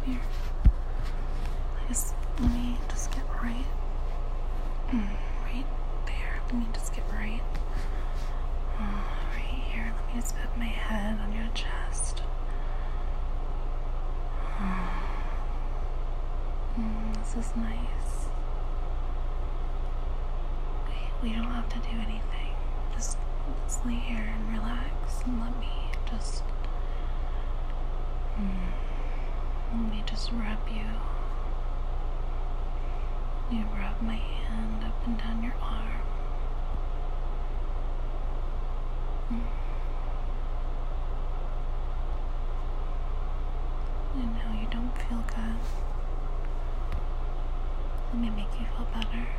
Here. Let me just get right there. Let me just get right here. Let me just put my head on your chest. This is nice. We don't have to do anything. Just lay here and relax and let me just rub you. You rub my hand up and down your arm. I know you don't feel good. Let me make you feel better.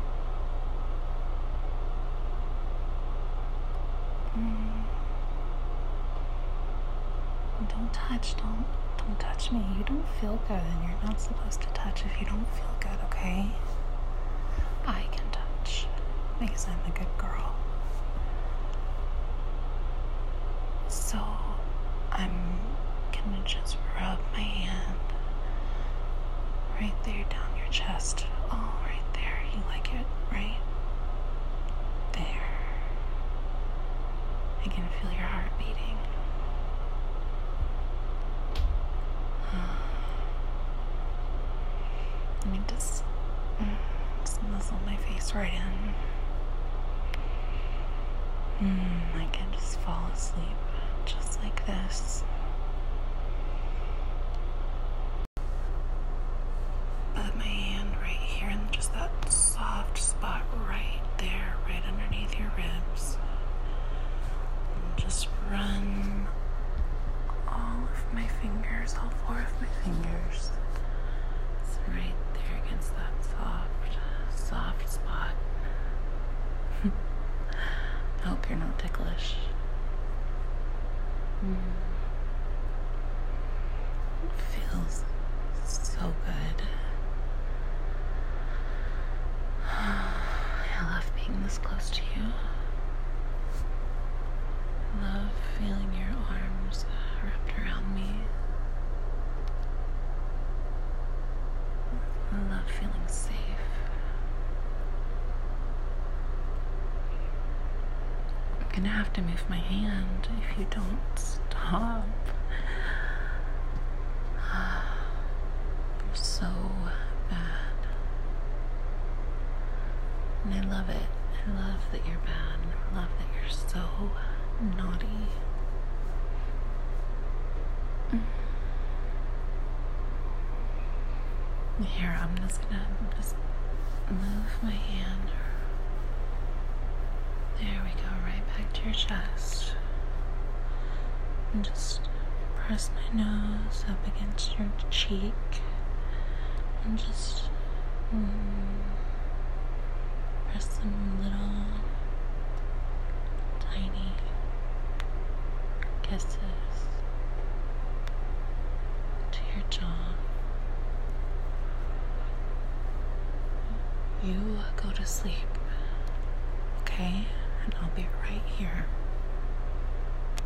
Don't touch me. You don't feel good, and you're not supposed to touch if you don't feel good, okay? I can touch because I'm a good girl. So I'm gonna just rub my hand right there down your chest. Oh, right there. You like it, right? There. I can feel your heart beating. Let me just nuzzle my face right in. I can just fall asleep just like this. Put my hand right here in just that soft spot right there, right underneath your ribs. And just run all of my fingers, all 4 of my fingers. It's right there against that soft spot. I hope you're not ticklish. It feels so good. I love being this close to you. I love feeling your arms wrapped around me. I love feeling safe. I'm gonna have to move my hand if you don't stop. You're so bad. And I love it. I love that you're bad. I love that you're so naughty. Here, I'm just gonna move my hand. There we go, right back to your chest. And just press my nose up against your cheek. And just press some little tiny kisses to your jaw. You go to sleep, okay? And I'll be right here.